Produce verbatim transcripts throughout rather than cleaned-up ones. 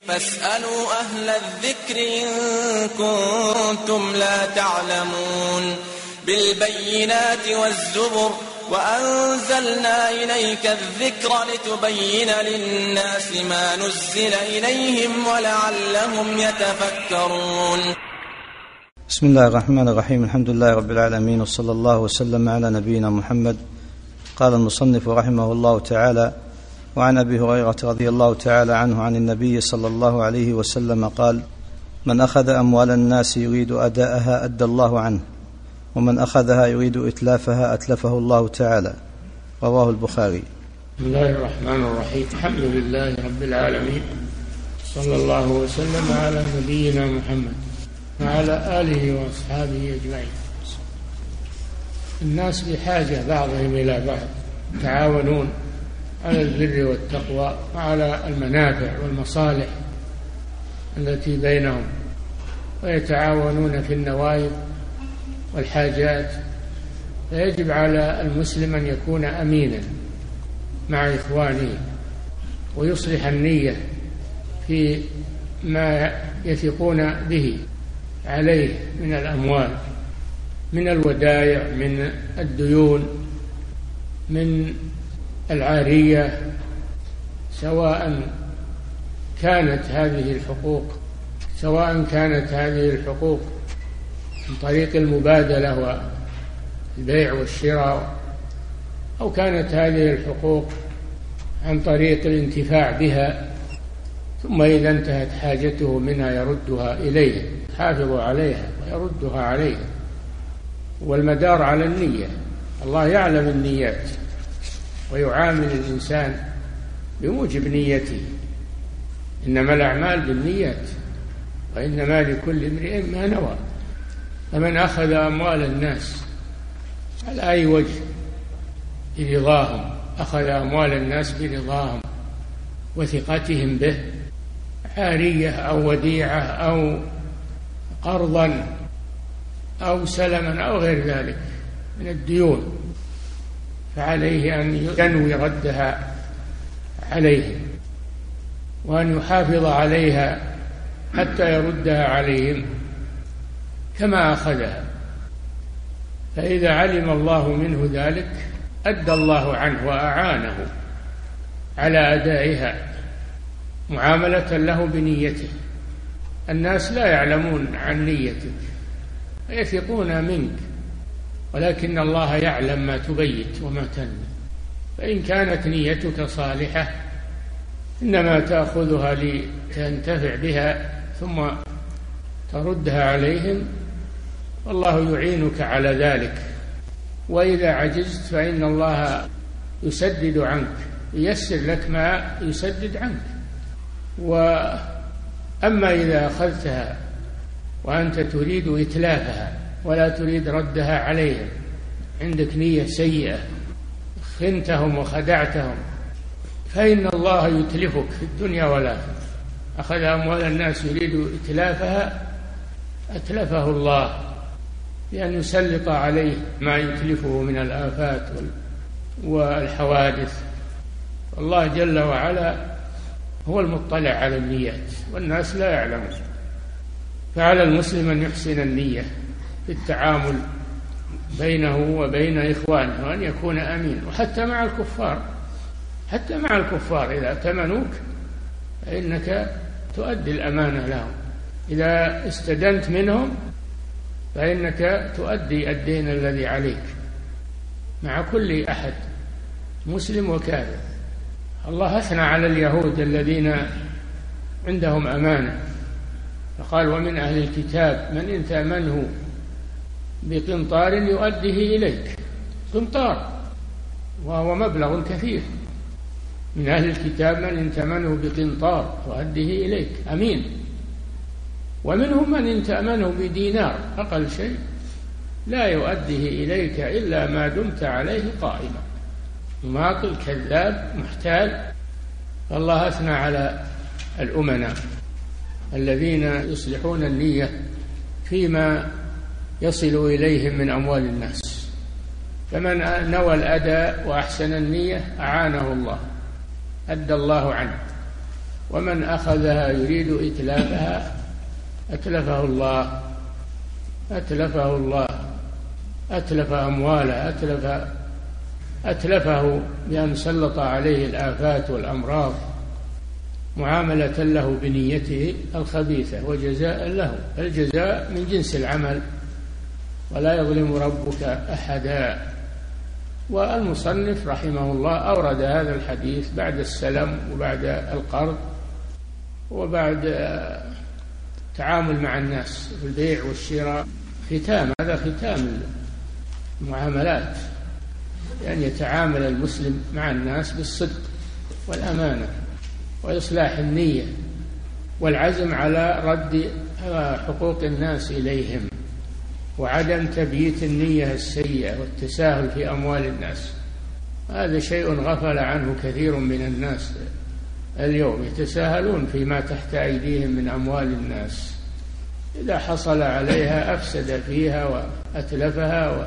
فاسألوا أهل الذكر إن كنتم لا تعلمون بالبينات والزبر وأنزلنا إليك الذكر لتبين للناس ما نزل إليهم ولعلهم يتفكرون. بسم الله الرحمن الرحيم. الحمد لله رب العالمين، وصلى الله وسلم على نبينا محمد. قال المصنف رحمه الله تعالى: وعن أبي هريرة رضي الله تعالى عنه عن النبي صلى الله عليه وسلم قال: من أخذ أموال الناس يريد أداءها أدى الله عنه، ومن أخذها يريد إتلافها أتلفه الله تعالى. رواه البخاري. بسم الله الرحمن الرحيم. الحمد لله رب العالمين، صلى الله وسلم على نبينا محمد وعلى آله وأصحابه أجمعين. الناس بحاجة بعضهم إلى بعض، يتعاونون على البر والتقوى وعلى المنافع والمصالح التي بينهم، ويتعاونون في النوائب والحاجات. فيجب على المسلم أن يكون أمينا مع إخوانه، ويصلح النية في ما يثقون به عليه من الأموال، من الودائع، من الديون، من العارية، سواء كانت هذه الحقوق سواء كانت هذه الحقوق من طريق المبادلة والبيع والشراء، أو كانت هذه الحقوق عن طريق الانتفاع بها، ثم إذا انتهت حاجته منها يردها إليه، حافظوا عليها ويردها عليه. والمدار على النية، الله يعلم النيات ويعامل الإنسان بموجب نيته، إنما الأعمال بالنيات وإنما لكل امرئ ما نوى. فمن أخذ أموال الناس على أي وجه برضاهم، أخذ أموال الناس برضاهم وثقتهم به، عارية أو وديعة أو قرضا أو سلما أو غير ذلك من الديون، فعليه أن ينوي ردها عليهم، وأن يحافظ عليها حتى يردها عليهم كما أخذها. فإذا علم الله منه ذلك أدى الله عنه وأعانه على أدائها معاملة له بنيته. الناس لا يعلمون عن نيتك ويثقون منك، ولكن الله يعلم ما تبيت وما تنمي. فإن كانت نيتك صالحة إنما تأخذها لتنتفع بها ثم تردها عليهم، والله يعينك على ذلك. وإذا عجزت فإن الله يسدد عنك، ييسر لك ما يسدد عنك. وأما إذا أخذتها وأنت تريد إتلافها ولا تريد ردها عليهم، عندك نية سيئة، خنتهم وخدعتهم، فإن الله يتلفك في الدنيا والآخرة. أخذ أموال الناس يريد إتلافها أتلفه الله، بأن يسلط عليه ما يتلفه من الآفات والحوادث. الله جل وعلا هو المطلع على النيات، والناس لا يعلمون. فعلى المسلم أن يحسن النية في التعامل بينه وبين إخوانه، وأن يكون أمين. وحتى مع الكفار، حتى مع الكفار إذا ائتمنوك فإنك تؤدي الأمانة لهم. إذا استدنت منهم فإنك تؤدي الدين الذي عليك مع كل أحد، مسلم وكافر. الله أثنى على اليهود الذين عندهم أمانة، فقال: ومن أهل الكتاب من إن تأمنه بقنطار يؤديه إليك. قنطار وهو مبلغ كثير. من أهل الكتاب من إن تأمنه بقنطار يؤديه إليك، أمين. ومنهم من إن تأمنه بدينار، أقل شيء، لا يؤديه إليك إلا ما دمت عليه قائما. مماطل، كذاب، محتال. فالله أثنى على الأمناء الذين يصلحون النية فيما يصل إليهم من أموال الناس. فمن نوى الأداء وأحسن النية أعانه الله، أدى الله عنه. ومن أخذها يريد إتلافها أتلفه الله أتلفه الله أتلف أمواله أتلف أتلفه بأن سلط عليه الآفات والأمراض معاملة له بنيته الخبيثة وجزاء له. الجزاء من جنس العمل ولا يظلم ربك أحدا. والمصنف رحمه الله أورد هذا الحديث بعد السلم وبعد القرض وبعد التعامل مع الناس في البيع والشراء. ختام، هذا ختام المعاملات، يعني يتعامل المسلم مع الناس بالصدق والأمانة وإصلاح النية والعزم على رد حقوق الناس إليهم وعدم تبييت النية السيئة والتساهل في أموال الناس. هذا شيء غفل عنه كثير من الناس اليوم، يتساهلون فيما تحت أيديهم من أموال الناس، إذا حصل عليها أفسد فيها وأتلفها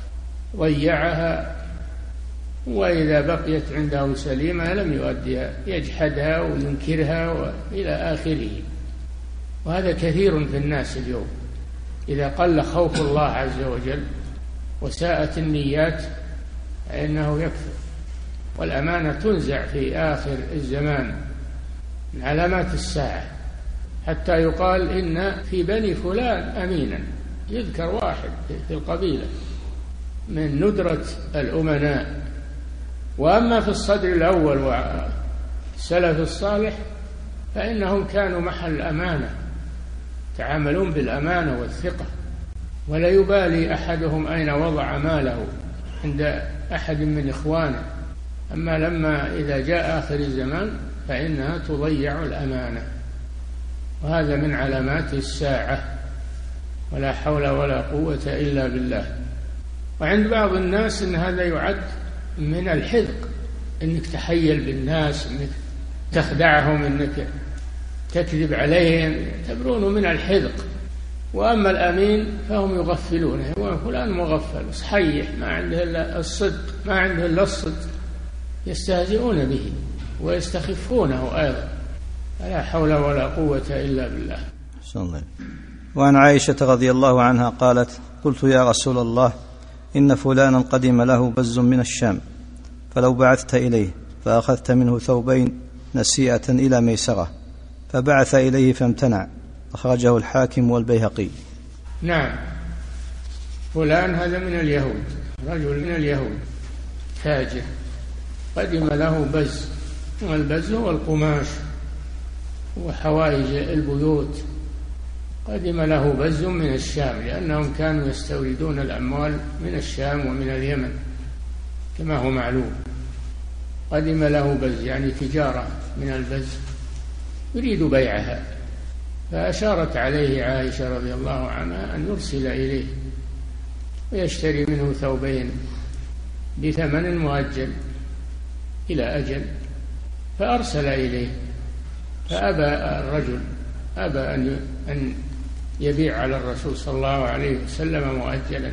وضيعها، وإذا بقيت عنده سليمة لم يؤديها، يجحدها وينكرها وإلى آخره. وهذا كثير في الناس اليوم، إذا قل خوف الله عز وجل وساءت النيات فإنه يكفر. والأمانة تنزع في آخر الزمان من علامات الساعة، حتى يقال إن في بني فلان أمينا، يذكر واحد في القبيلة من ندرة الأمناء. وأما في الصدر الأول والسلف الصالح فإنهم كانوا محل أمانة، يتعاملون بالأمانة والثقة، ولا يبالي أحدهم أين وضع ماله عند أحد من إخوانه. أما لما إذا جاء آخر الزمان فإنها تضيع الأمانة، وهذا من علامات الساعة، ولا حول ولا قوة إلا بالله. وعند بعض الناس إن هذا يعد من الحذق، إنك تحيل بالناس، إنك تخدعهم، إنك تكذب عليهم، يعتبرونه من الحذق. وأما الأمين فهم يغفلونه، هو فلان مغفل صحيح ما عنده إلا الصدق، ما عنده إلا الصدق، يستهزئون به ويستخفونه أيضا. لا حول ولا قوة إلا بالله. وعن عائشة رضي الله عنها قالت: قلت يا رسول الله إن فلانا قدم له بز من الشام، فلو بعثت إليه فأخذت منه ثوبين نسيئة إلى ميسرة، فبعث إليه فامتنع. أخرجه الحاكم والبيهقي. نعم، فلان هذا من اليهود، رجل من اليهود تاجر، قدم له بز، والبز هو القماش وحوائج البيوت. قدم له بز من الشام، لأنهم كانوا يستوردون الأموال من الشام ومن اليمن كما هو معلوم. قدم له بز يعني تجارة من البز، يريد بيعها، فأشارت عليه عائشة رضي الله عنها أن يرسل إليه ويشتري منه ثوبين بثمن مؤجل إلى أجل، فأرسل إليه، فأبى الرجل، أبى أن أن يبيع على الرسول صلى الله عليه وسلم مؤجلا.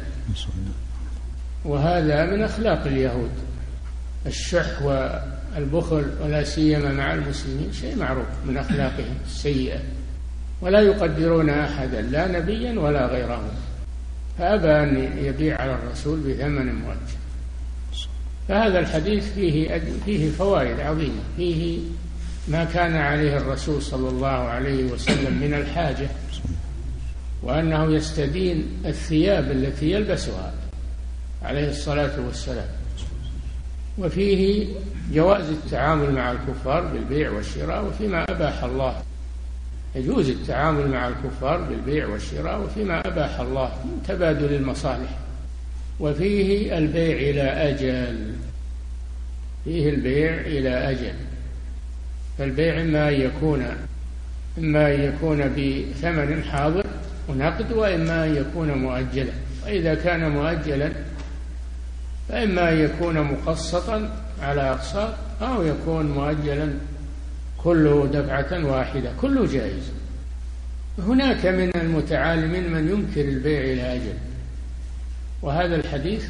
وهذا من أخلاق اليهود، الشح والبخل، ولا سيما مع المسلمين، شيء معروف من أخلاقهم السيئة، ولا يقدرون أحدا لا نبيا ولا غيره. فأبى أن يبيع على الرسول بثمن مؤجل. فهذا الحديث فيه فيه فوائد عظيمة، فيه ما كان عليه الرسول صلى الله عليه وسلم من الحاجة، وأنه يستدين الثياب التي يلبسها عليه الصلاة والسلام. وفيه جواز التعامل مع الكفار بالبيع والشراء وفيما أباح الله، يجوز التعامل مع الكفار بالبيع والشراء وفيما أباح الله من تبادل المصالح. وفيه البيع إلى أجل، فيه البيع إلى أجل. فالبيع إما يكون إما يكون بثمن حاضر ونقد، وإما يكون مؤجلا. وإذا كان مؤجلا فإما يكون مقسطا على أقساط، أو يكون مؤجلا كله دفعة واحدة، كله جائز. هناك من المتعالمين من ينكر البيع إلى أجل، وهذا الحديث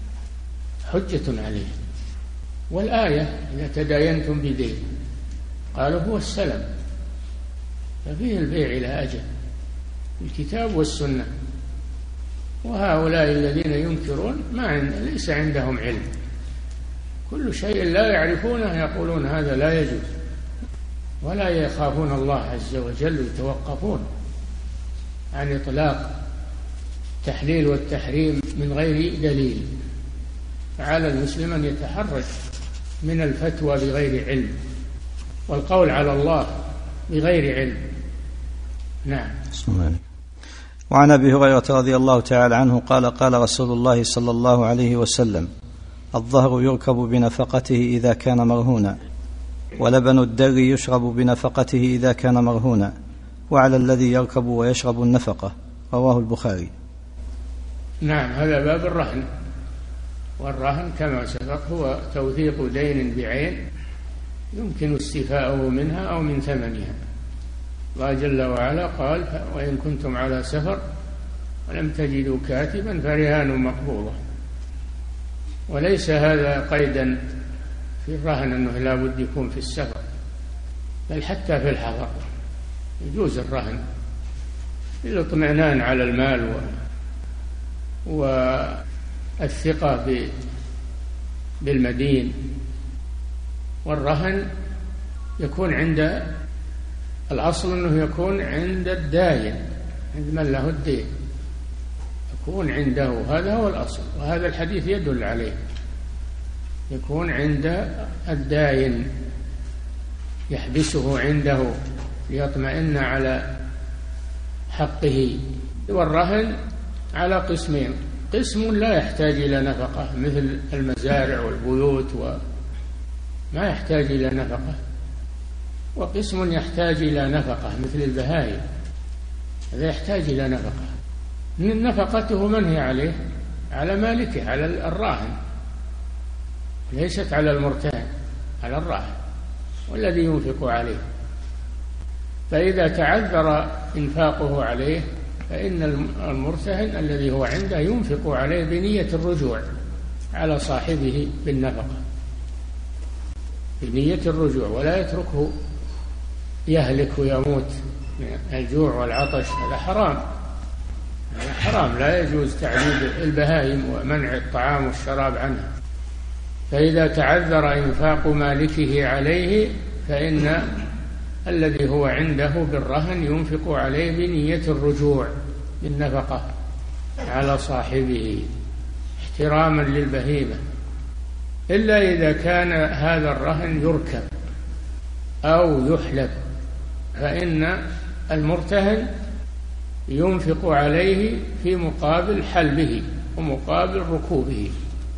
حجة عليه. والآية إذا تداينتم بدين، قالوا هو السلم، ففيه البيع إلى أجل الكتاب والسنة. وهؤلاء الذين ينكرون ما عند ليس عندهم علم، كل شيء لا يعرفونه يقولون هذا لا يجوز، ولا يخافون الله عز وجل، يتوقفون عن إطلاق التحليل والتحريم من غير دليل. فعلى المسلم أن يتحرج من الفتوى بغير علم والقول على الله بغير علم. نعم. وعن أبي هريرة رضي الله تعالى عنه قال قال رسول الله صلى الله عليه وسلم: الظهر يركب بنفقته إذا كان مرهونا، ولبن الدر يشرب بنفقته إذا كان مرهونا، وعلى الذي يركب ويشرب النفقة. رواه البخاري. نعم، هذا باب الرهن، والرهن كما سبق هو توثيق دين بعين يمكن استيفاؤه منها أو من ثمنها. الله جل وعلا قال: وإن كنتم على سفر ولم تجدوا كاتبا فرهان مقبوضة. وليس هذا قيدا في الرهن أنه لا بد يكون في السفر، بل حتى في الحضر يجوز الرهن للاطمئنان على المال والثقة بالمدين. والرهن يكون عند الأصل أنه يكون عند الداين، عند من له الدين يكون عنده، هذا هو الأصل، وهذا الحديث يدل عليه. يكون عند الداين يحبسه عنده ليطمئن على حقه. والرهن على قسمين: قسم لا يحتاج إلى نفقة مثل المزارع والبيوت وما يحتاج إلى نفقة، وقسم يحتاج إلى نفقة مثل البهائم، هذا يحتاج إلى نفقة. من نفقته منهي عليه على مالكه، على الراهن، ليست على المرتهن، على الراهن والذي ينفق عليه. فإذا تعذر إنفاقه عليه فإن المرتهن الذي هو عنده ينفق عليه بنية الرجوع على صاحبه بالنفقة، بنية الرجوع، ولا يتركه يهلك ويموت من الجوع والعطش. هذا حرام، هذا حرام، لا يجوز تعذيب البهائم ومنع الطعام والشراب عنها. فإذا تعذر إنفاق مالكه عليه فإن الذي هو عنده بالرهن ينفق عليه بنية الرجوع بالنفقة على صاحبه احتراما للبهيمة، إلا إذا كان هذا الرهن يركب أو يحلب، فإن المرتهن ينفق عليه في مقابل حلبه ومقابل ركوبه.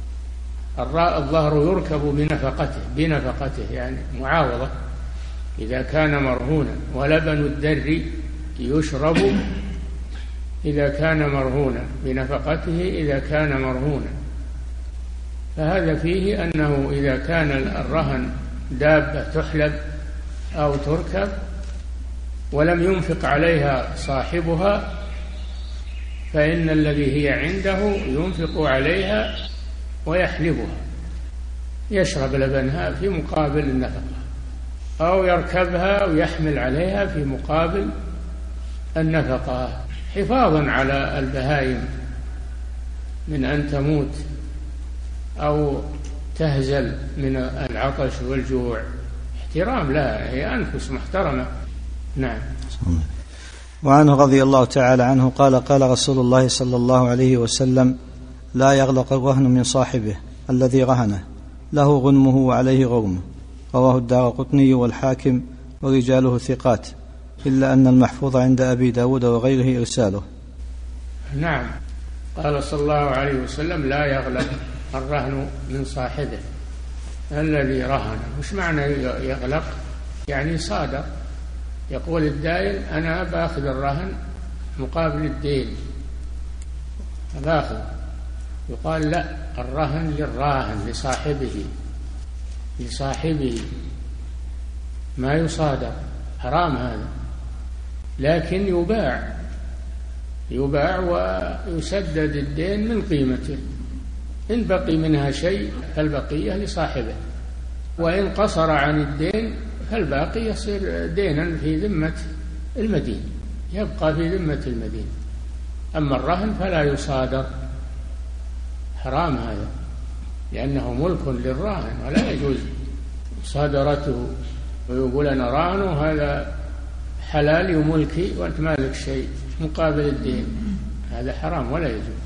الظهر يركب بنفقته، بنفقته يعني معاوضة إذا كان مرهونا، ولبن الدر يشرب إذا كان مرهونا، بنفقته إذا كان مرهونا. فهذا فيه أنه إذا كان الرهن دابة تحلب أو تركب ولم ينفق عليها صاحبها فإن الذي هي عنده ينفق عليها ويحلبها، يشرب لبنها في مقابل النفقة، أو يركبها ويحمل عليها في مقابل النفقة، حفاظا على البهائم من أن تموت أو تهزل من العطش والجوع، احترام لها، هي أنفس محترمة. نعم. وعنه رضي الله تعالى عنه قال قال رسول الله صلى الله عليه وسلم: لا يغلق الرهن من صاحبه الذي رهنه، له غنمه وعليه غرمه. رواه الدارقطني والحاكم ورجاله ثقات، إلا أن المحفوظ عند أبي داود وغيره إرساله. نعم، قال صلى الله عليه وسلم: لا يغلق الرهن من صاحبه الذي رهنه. وش معنى يغلق؟ يعني صادر، يقول الدائن: أنا بأخذ الرهن مقابل الدين، بأخذ. يقال: لا، الرهن للراهن، لصاحبه، لصاحبه، ما يصادر، حرام هذا. لكن يباع، يباع ويسدد الدين من قيمته، إن بقي منها شيء فالبقية لصاحبه، وإن قصر عن الدين فالباقي يصير دينا في ذمة المدين، يبقى في ذمة المدين. أما الرهن فلا يصادر، حرام هذا، لأنه ملك للراهن ولا يجوز مصادرته، ويقول أنا راهن وهذا حلالي وملكي وأنت مالك شيء مقابل الدين، هذا حرام ولا يجوز.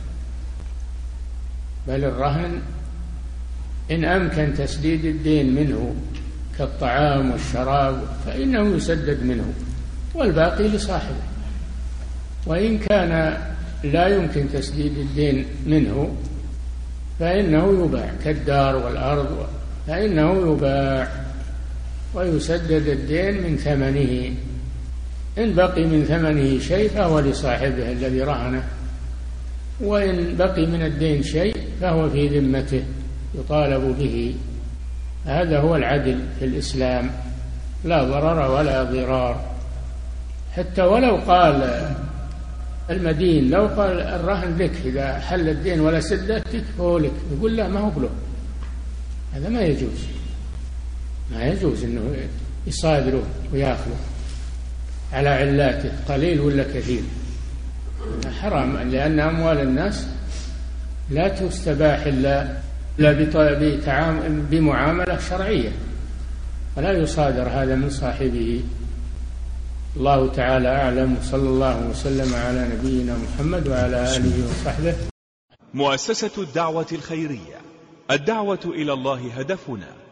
بل الرهن إن أمكن تسديد الدين منه كالطعام والشراب فإنه يسدد منه والباقي لصاحبه، وإن كان لا يمكن تسديد الدين منه فإنه يباع كالدار والأرض، فإنه يباع ويسدد الدين من ثمنه، إن بقي من ثمنه شيء فهو لصاحبه الذي رهنه، وإن بقي من الدين شيء فهو في ذمته يطالب به. هذا هو العدل في الإسلام، لا ضرر ولا ضرار. حتى ولو قال المدين، لو قال الرهن لك إذا حل الدين ولا سددتك فهو لك، يقول لا ما هو بله، هذا ما يجوز، ما يجوز أنه يصادره ويأخذه على علاته قليل ولا كثير، حرام، لأن أموال الناس لا تستباح إلا بمعاملة شرعية، ولا يصادر هذا من صاحبه. الله تعالى أعلم، وصلى الله وسلم على نبينا محمد وعلى آله وصحبه. مؤسسة الدعوة الخيرية، الدعوة إلى الله هدفنا.